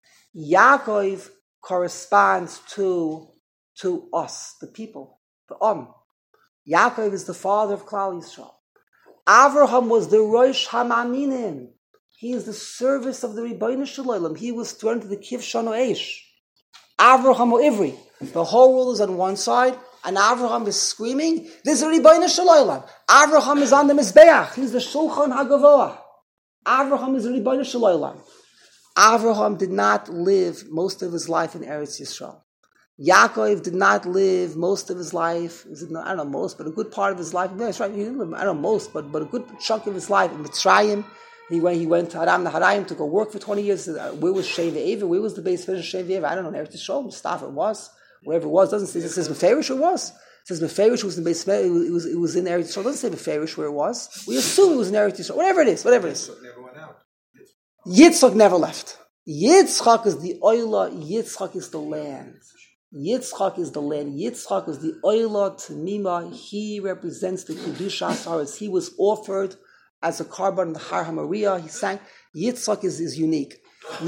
Yaakov corresponds to us, the people, the Yaakov is the father of Klal Yisrael. Avraham was the Rosh Hamaminim. He is the service of the Rebbeinu Shalom. He was thrown to the Kivshon Eish. Avraham or Ivri. The whole world is on one side, and Avraham is screaming, "This is Rebbeinu Shalom." Avraham is on the Mizbeach. He's the Shulchan Hagavoah. Avraham is the Rebbeinu Shalom. Avraham did not live most of his life in Eretz Yisrael. Yaakov did not live most of his life, I don't know most, but a good part of his life, that's right, he didn't live, I don't know most, but a good chunk of his life in Mitzrayim. He went to Aram Naharaim to go work for 20 years. Where was Shem Ve'eva? Where was the base of Shem Ve'eva? I don't know, Eretz Yisrael, Mustafa it was, wherever it was, doesn't say, it says Beferish it was. It says Beferish was in base, it was in Eretz Yisrael, it doesn't say Beferish where it was. We assume it was in Eretz Yisrael, whatever it is. Never went out. Yitzchak never left. Yitzchak is the oila, Yitzchak is the land. Yitzchak is the land. Yitzchak is the oila Tamima. He represents the Kedusha Haaretz. He was offered as a carbon in the Har HaMoriah. He sang. Yitzchak is unique.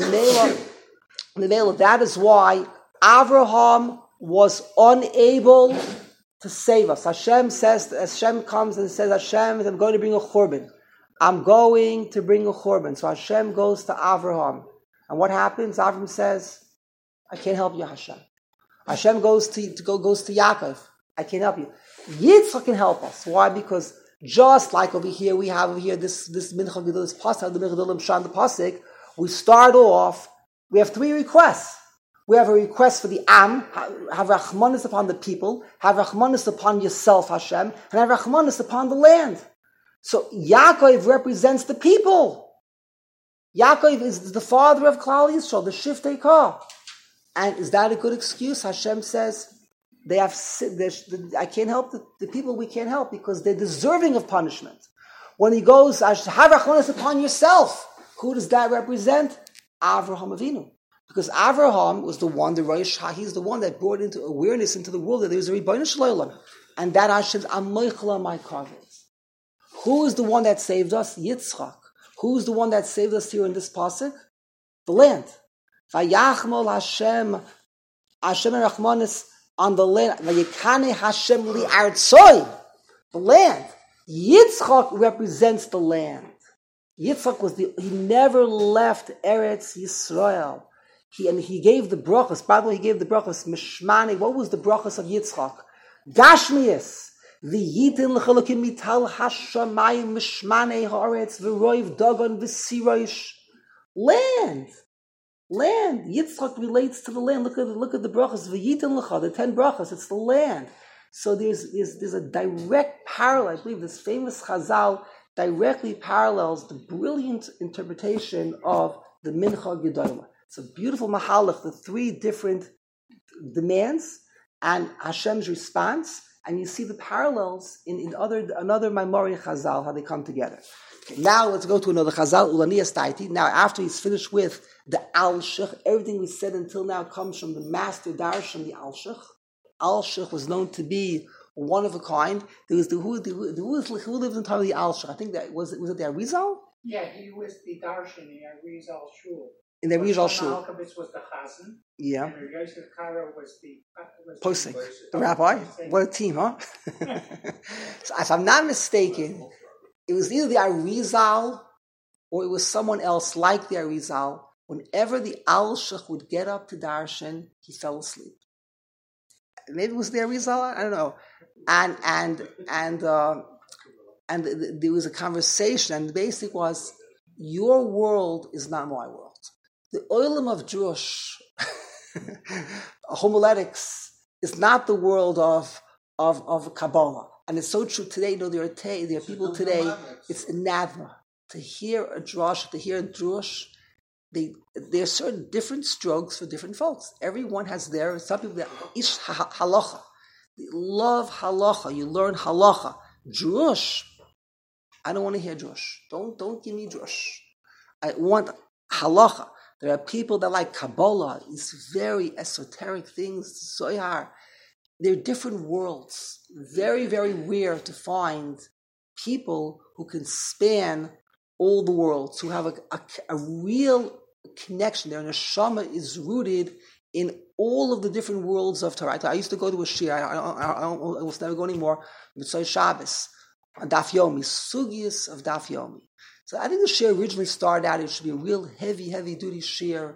That is why Avraham was unable to save us. Hashem comes and says, Hashem, I'm going to bring a Churban. I'm going to bring a Churban. So Hashem goes to Avraham. And what happens? Avraham says, I can't help you, Hashem. Hashem goes to Yaakov. I can't help you. Yitzchak can help us. Why? Because just like over here, we have over here this Mincha Gedul, this Pasuk, the Mincha Gedul Shan, the Pasuk. We start off. We have 3 requests. We have a request for the Am, have Rachmanis upon the people, have Rachmanis upon yourself, Hashem, and have Rachmanis upon the land. So Yaakov represents the people. Yaakov is the father of Klal Yisrael, the Shiftei Kah. And is that a good excuse? Hashem says, I can't help the people we can't help because they're deserving of punishment. When he goes, have Rachmanis upon yourself, who does that represent? Avraham Avinu. Because Avraham was the one, he's the one that brought into awareness into the world that there's a Rebbeinu Shalom. And that Hashem's Amoichla my Kavet. Who is the one that saved us? Yitzchak. Who's the one that saved us here in this pasuk? The land. Vayachmol Hashem Rachmanis on the land. Vayikane Hashem li artzoi, the land. Yitzchak represents the land. Yitzchak he never left Eretz Yisrael. He gave the brachas. By the way, he gave the brachas. Mishmani. What was the brachas of Yitzchak? Gashmius. V'yitin l'chalakim mital hashamayim mishmani haaretz v'roiv dagon v'siroish. Land. Yitzchak relates to the land. Look at the brachas. V'yitin l'cha, the 10 brachas. It's the land. So there's a direct parallel. I believe this famous Chazal directly parallels the brilliant interpretation of the Mincha Gedolah. It's a beautiful mahalach, the 3 different demands and Hashem's response, and you see the parallels in another Maimori Chazal, how they come together. Okay, now let's go to another Chazal, Ulanias Taiti. Now, after he's finished with the Al-Shich, everything we said until now comes from the master darshan, the Al-Shich. Al-Shich was known to be one of a kind. There was who lived in time of the Al-Shich? I think that was it the Arizal? Yeah, he was the darshan in Arizal Shul. In the Arizal Shul. Malkovich was the Chazan. Yeah. And Yosef Karo was the Posek, the rabbi. What a team, huh? So if I'm not mistaken, it was either the Arizal or it was someone else like the Arizal. Whenever the Al-Shich would get up to darshan, he fell asleep. Maybe it was the Arizal, I don't know. And there was a conversation, and the basic was, your world is not my world. The oilam of Jewish homiletics is not the world of Kabbalah. And it's so true today. There are people today, it's anathema. To hear a drush, to hear a drush, there are certain different strokes for different folks. Everyone has some people that ish halacha. They love halacha. You learn halacha. Drush, I don't want to hear drush. Don't give me drush. I want halacha. There are people that like Kabbalah, these very esoteric things, Zohar. They're different worlds. Very, very rare to find people who can span all the worlds, who have a real connection. Their neshama is rooted in all of the different worlds of Torah. I used to go to a shir, I will never go anymore, Mitzvah Shabbos, on Daf Yomi, Sugyas of Daf Yomi. So I think the shir originally started out, it should be a real heavy duty shir,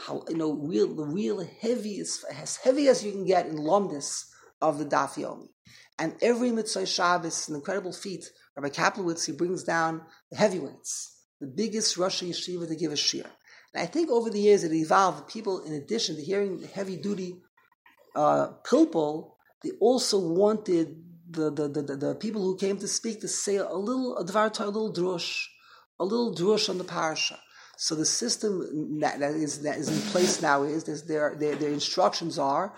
real heavy, as heavy as you can get in Lomdus of the Daf Yomi. And every Mitzvah Shabbos, an incredible feat, Rabbi Kaplowitz, he brings down the heavyweights, the biggest Rosh Yeshiva to give a shir. And I think over the years it evolved. People, in addition to hearing the heavy duty pilpul, they also wanted the people who came to speak to say a little drush on the parasha. So the system that is in place now is their instructions are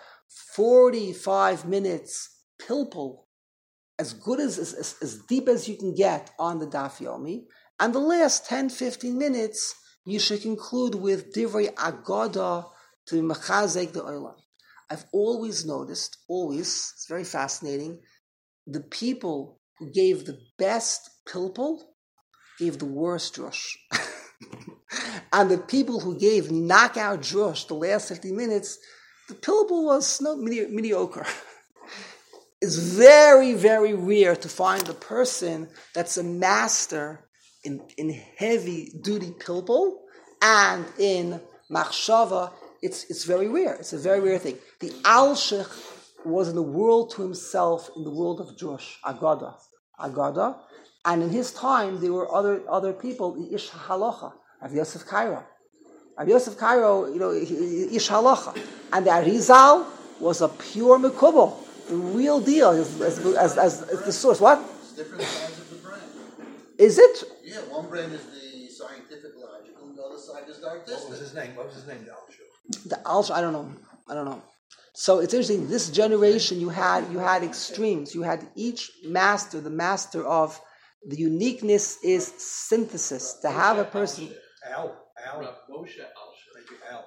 45 minutes pilpul, as good as deep as you can get on the Daf Yomi, and the last 10-15 minutes you should conclude with divrei agoda to mechazek the olam. I've always noticed, it's very fascinating, the people who gave the best pilpul gave the worst drush. And the people who gave knockout drush the last 15 minutes, the pilpul was mediocre. It's very, very rare to find a person that's a master in heavy-duty pilpul, and in machshava, it's very rare. It's a very rare thing. The Al-Shich was in the world to himself, in the world of Drush, Agada, and in his time there were other people, Ish Halacha, Rav Yosef Cairo, Ish Halacha, and the Arizal was a pure mekubal, the real deal, as the source. What? It's different sides of the brain. Is it? Yeah, one brain is the scientific, logical, and the other side is the artistic. What was his name? The Al-Shich? The Al-Shich, I don't know. So it's interesting. This generation, you had extremes. You had each master. The master of the uniqueness is synthesis. To have a person. Al. Moshe Al-Shich.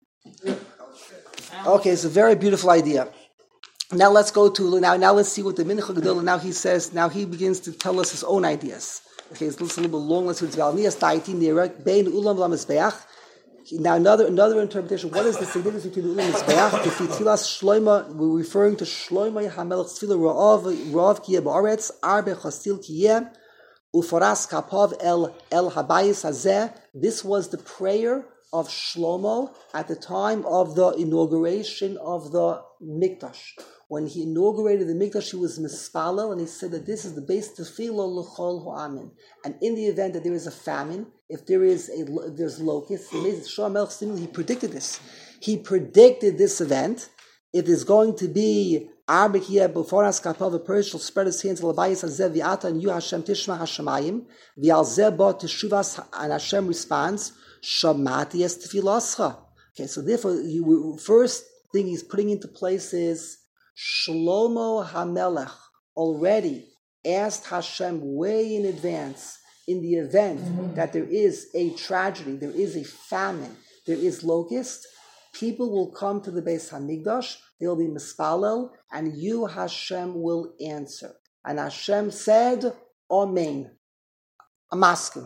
Al. Okay, it's a very beautiful idea. Now let's go to now let's see what the Mincha Gedolah. Now he says. Now he begins to tell us his own ideas. Okay, it's a little bit long. Let's see what's about. Now another interpretation. What is the significance between the Ulam Mizbeach? If Tfilas Shlomo, we're referring to Shlomo HaMelech Tfilah Ra'av Kiyeh Ba'aretz Arbe Chastil Kiyeh Ufaras Kapav El Habayis Hazeh. This was the prayer of Shlomo at the time of the inauguration of the Mikdash. When he inaugurated the Mikdash, he was mispalel, and he said that this is the base tefillah l'chol ha'amin. And in the event that there is a famine, if there's locusts, he predicted this. He predicted this event. It is going to be Arbekiyah Buforas Kapel, the person shall spread his hands Labayis Hazev Viata and you Hashem Tishma Hashemayim Vialzeh Bo Teshuvas, and Hashem responds Shamati es Tefilascha. Okay, so therefore, first thing he's putting into place is Shlomo HaMelech already asked Hashem way in advance, in the event that there is a tragedy, there is a famine, there is locust, people will come to the Beis Hamikdash, they will be mispalel, and you, Hashem, will answer. And Hashem said, Amen. I'm asking.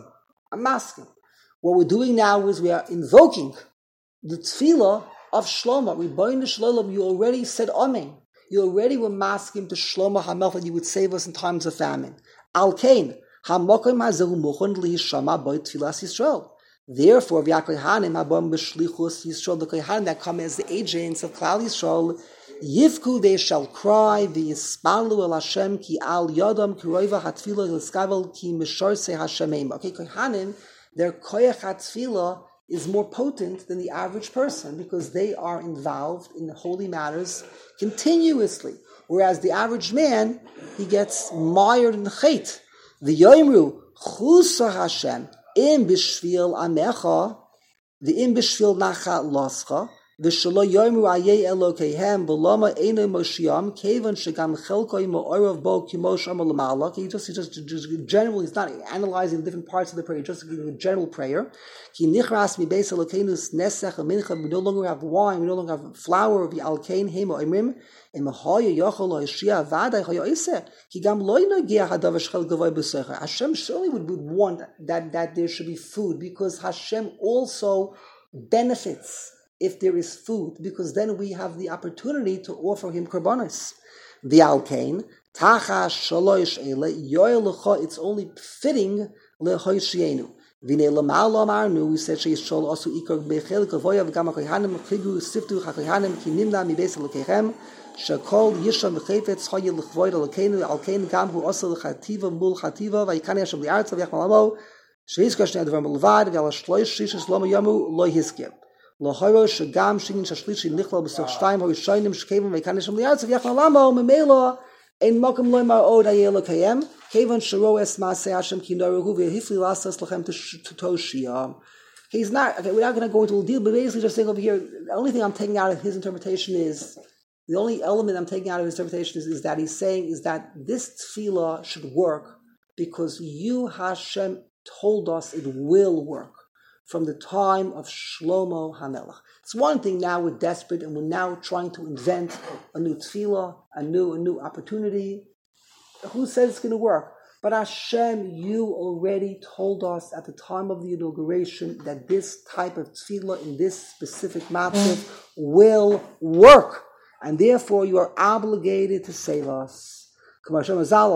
What we're doing now is we are invoking the tefillah of Shlomo. Rebbeinu Shalom, you already said Amen. You already were masking to Shlomo HaMelech that you would save us in times of famine. Al Kain, HaMokim HaZehu Muchon Lihishama Boi Tfilas Yisrael. Therefore, V'yakohanim Habom B'Shlichus Yisrael, the Kohanim that come as the agents of Klal Yisrael, Yivku, they shall cry, V'yispalu El Hashem Ki Al Yodam Kiroiva HaTfilah L'Skavel Ki Mishorsei Hashemim. Okay, Kohanim, their Koyach HaTfilah is more potent than the average person because they are involved in holy matters continuously. Whereas the average man, he gets mired in chait. The Yoimru, Chusa Hashem, Im Bishvil Amecha, the Im Bishvil Nacha Loscha, the Shalo Yoimru Ayeh Elokehem, Beloma Eino Moshiam, Kevan Shagam Chelkoi Mo'orov Bo Kimosh Amalamala. He just general, he's not analyzing the different parts of the prayer, just giving a general prayer. Ki Nichras Mi Beis Elokenus Nesech Mincha, we no longer have wine, we no longer have flour, Vi Alkein Hemo Imrim, Emahoya Yochol Oishia Vada Hoyoise, Ki Gam Loina Gia Hadav Shchel Gavoy Besecha. Hashem surely would want that there should be food, because Hashem also benefits if there is food, because then we have the opportunity to offer him korbanos. The alkain tacha shalosh ele yoel. It's only fitting lehoishienu. V'nei lamal amarnu. We said sheishol also ikor bechel kavoya v'gam hakohanim chigu siftu hakohanim ki nimna mi beis lekechem shekol yisham v'chefetz hoye lechvoid alkeinu alkein gam hu also lechativa mul chativa v'yikani Hashem li'artz v'yachmalamo sheizkash ne'advar melvad v'al shloish shishes loma yamu lo hiskeb. Loharo shagam shingin shashlishi nichlal b'soch shtayim horishonim shkevim v'yikanishem li'artzav yachalamo memelo ein mokum loymar od ayelo kayem kevan sharo es maaseh Hashem ki noruhu v'hifli lasas lachem toshia. He's not, okay, we're not going to go into a deal, but basically just saying over here, the only thing I'm taking out of his interpretation is, the only element I'm taking out of his interpretation is that he's saying is that this tefillah should work because you, Hashem, told us it will work from the time of Shlomo HaMelech. It's one thing now we're desperate and we're now trying to invent a new tefillah, a new opportunity. Who says it's going to work? But Hashem, you already told us at the time of the inauguration that this type of tefillah in this specific matzav will work. And therefore you are obligated to save us. So here's a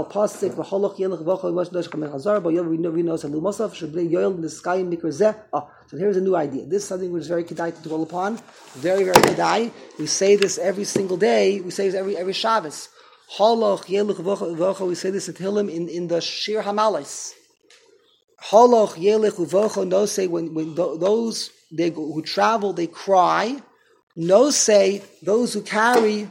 new idea. This is something which is very kedai to dwell upon. Very, very kedai. We say this every single day. We say this every Shabbos. We say this at Hillim in the Shir Hamalis. No say when those who travel, they cry. No say those who carry.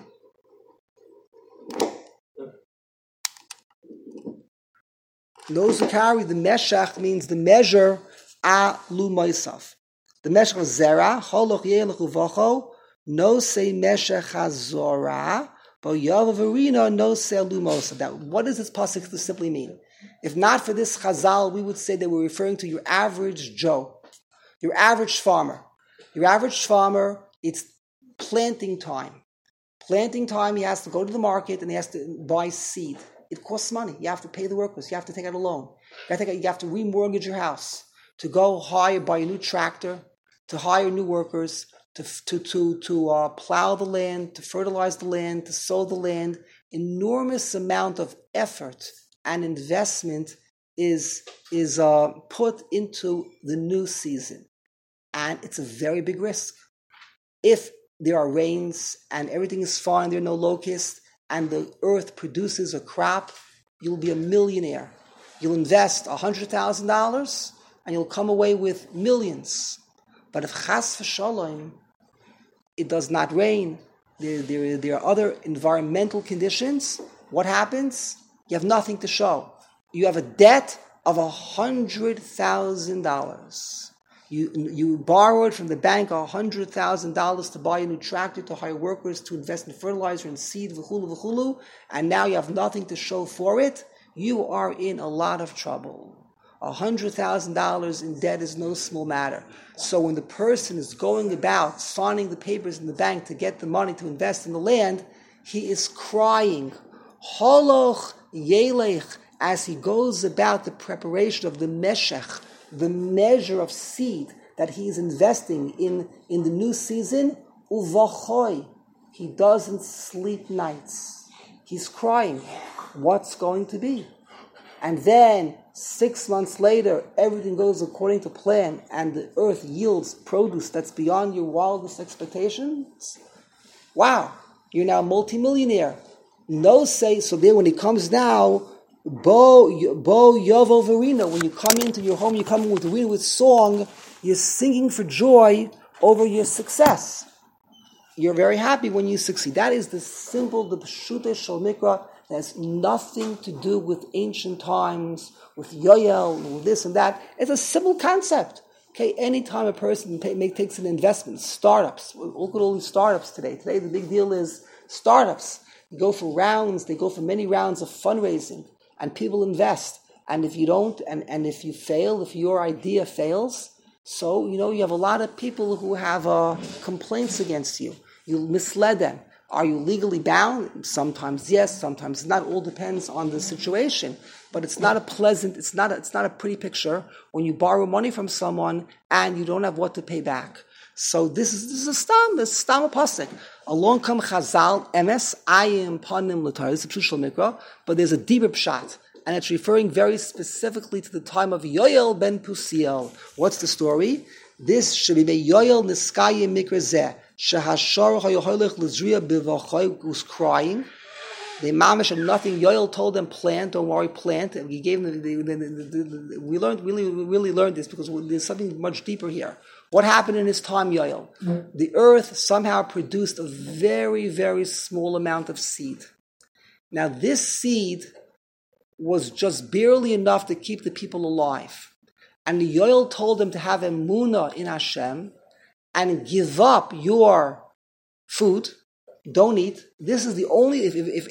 Those who carry the meshach means the measure alu moisaf. The meshach of zera holoch yelech uvacho no say meshach hazora but yavavarina no say alu moisaf. That what does this pasuk simply mean? If not for this chazal, we would say that we're referring to your average Joe, your average farmer. Your average farmer, it's planting time. Planting time, he has to go to the market and he has to buy seed. It costs money. You have to pay the workers. You have to take out a loan. You have to remortgage your house. To go hire, buy a new tractor, to hire new workers, to plow the land, to fertilize the land, to sow the land. Enormous amount of effort and investment is put into the new season, and it's a very big risk. If there are rains and everything is fine, there are no locusts, and the earth produces a crop, you'll be a millionaire. You'll invest $100,000 and you'll come away with millions. But if chas v'shalom, it does not rain, there are other environmental conditions, what happens? You have nothing to show. You have a debt of $100,000. You borrowed from the bank $100,000 to buy a new tractor, to hire workers, to invest in fertilizer and seed, v'chulu, and now you have nothing to show for it. You are in a lot of trouble. $100,000 in debt is no small matter. So when the person is going about signing the papers in the bank to get the money to invest in the land, he is crying, holoch yelech, as he goes about the preparation of the meshech, the measure of seed that he is investing in the new season, uvachoy, he doesn't sleep nights. He's crying, what's going to be? And then 6 months later, everything goes according to plan, and the earth yields produce that's beyond your wildest expectations. Wow, you're now a multimillionaire. No say, so then when he comes now, Bo Yovo Verina, when you come into your home, you come in with song, you're singing for joy over your success. You're very happy when you succeed. That is the simple, the Pshutei Shel Mikra, that has nothing to do with ancient times, with Yoel, with this and that. It's a simple concept. Okay, anytime a person takes an investment, startups, look at all these startups today. Today the big deal is startups. They go for rounds, they go for many rounds of fundraising, and people invest. And if you don't, and if you fail, if your idea fails, so, you have a lot of people who have complaints against you. You misled them. Are you legally bound? Sometimes yes, sometimes not. All depends on the situation. But it's not a pleasant, it's not a pretty picture when you borrow money from someone and you don't have what to pay back. So this is a stam pasuk. Along come Chazal, emes, ayim panim l'tar. This is a Pshut Shel Mikra, but there's a deeper pshat. And it's referring very specifically to the time of Yoel ben Pusiel. What's the story? This should be Yoel niskayim mikra zeh. Shehashar hayoholech l'zriya b'vachay, was crying. The mamish had nothing. Yoel told them, plant, don't worry, plant. And he gave them, we really learned this because there's something much deeper here. What happened in his time, Yoel? The earth somehow produced a very, very small amount of seed. Now this seed was just barely enough to keep the people alive. And the Yoel told them to have emunah in Hashem and give up your food. Don't eat. This is the only,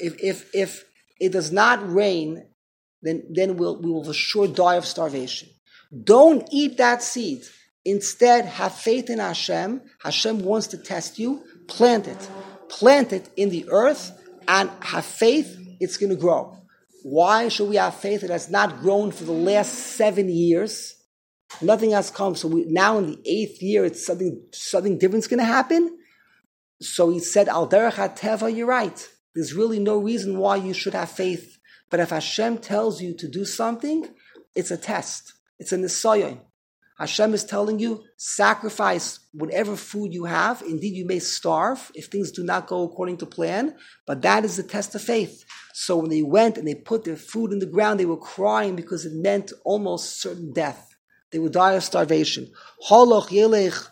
if it does not rain, then we will for sure die of starvation. Don't eat that seed. Instead, have faith in Hashem. Hashem wants to test you. Plant it. Plant it in the earth and have faith. It's going to grow. Why should we have faith? It has not grown for the last 7 years. Nothing has come. So now in the 8th year, it's something different's going to happen. So he said, Al derech hateva, you're right. There's really no reason why you should have faith. But if Hashem tells you to do something, it's a test. It's a nisayon. Hashem is telling you, sacrifice whatever food you have. Indeed, you may starve if things do not go according to plan, but that is the test of faith. So when they went and they put their food in the ground, they were crying because it meant almost certain death. They would die of starvation. Holoch yelech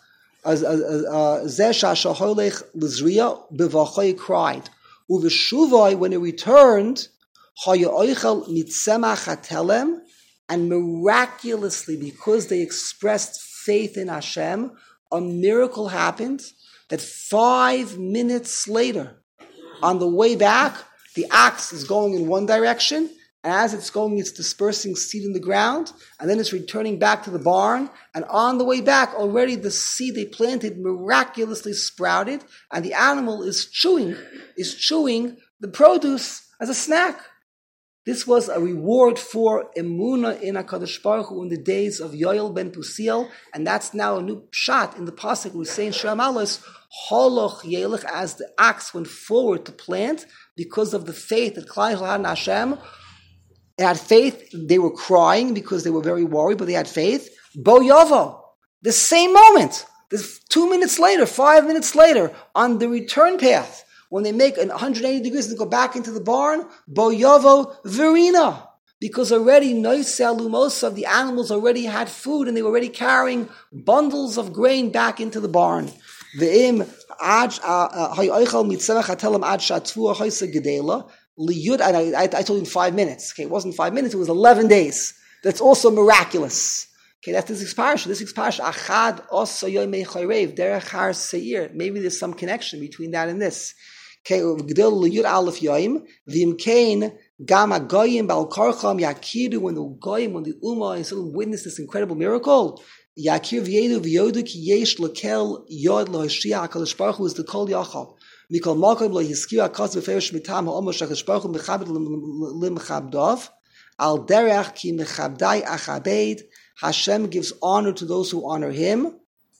zesha shaholech l'zriya b'vachay cried. Uveshuvay, when he returned, hayoichel mitzemach hatelem, and miraculously, because they expressed faith in Hashem, a miracle happened that 5 minutes later, on the way back, the ox is going in one direction, and as it's going, it's dispersing seed in the ground, and then it's returning back to the barn, and on the way back, already the seed they planted miraculously sprouted, and the animal is chewing the produce as a snack. This was a reward for Emunah in HaKadosh Baruch Hu in the days of Yoel ben Pusiel, and that's now a new shot in the pasuk we say in Shir Amalos, Holoch Yelech, as the ox went forward to plant because of the faith that Klal Yisrael had in Hashem. They had faith. They were crying because they were very worried, but they had faith. Bo Yovo, the same moment, 2 minutes later, 5 minutes later, on the return path, when they make 180 degrees and go back into the barn, Bo Yovo Verina, because already Noisei Lumosav, the animals already had food and they were already carrying bundles of grain back into the barn. Ve'im Hayoichal Mitzvah Chatelem Ad Shatvu Hoysa Gedela Liyud. I told you in 5 minutes. Okay, it wasn't 5 minutes; it was 11 days. That's also miraculous. Okay, that's this parsha. This parsha, Achad Osa Yoimei Chayrev Derech Har Seir. Maybe there's some connection between that and this. Okay, Gdel Liyud Aleph Yoim V'imkein Gam Agoyim Bal Karcham Yakidu. When the Goyim, when the Ummah witnessed this incredible miracle, Yakir V'yedu V'yodu Ki Yesh Lekel Yod Lo'Hashia HaKadosh Baruch Hu is the Kol Yachal. Mikol Makom Lo'Hiskir HaKos V'Ferish Mitam Ha'omer HaKadosh Baruch Hu Mechabed L'Mechabdov Al Derech Ki Mechabdai Achabed. Hashem gives honor to those who honor Him.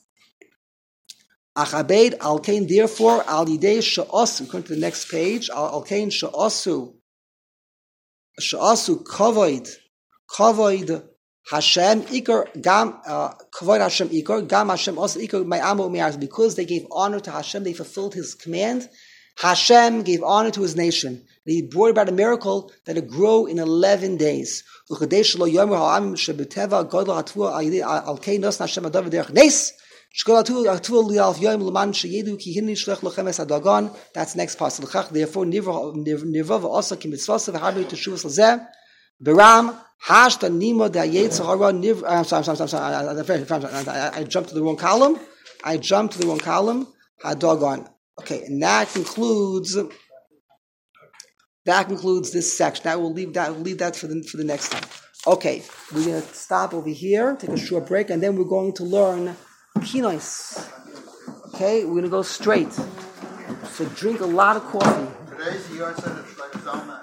Achabed Al Kain, therefore Al Yidei She'osu. Come to the next page. Al Kain She'osu Kavoid Hashem Ikar Gam Kavoid Hashem Ikar Gam Hashem also Ikar Ma'amo Me'aretz. Because they gave honor to Hashem, they fulfilled His command. Hashem gave honor to His nation. He brought about a miracle that it grew in 11 days. Dagan. That's next part. Therefore, Nirva also came to Shuvas Lazeh. Beram Hashta Nimo da Yetzirah. I'm sorry. I jumped to the wrong column. Dagan. Okay, and that concludes this section. We'll leave that for the next time. Okay, we're going to stop over here, take a short break, and then we're going to learn Kinois. Okay, we're going to go straight. So drink a lot of coffee. Today's the yard set of Shlomo Zalman.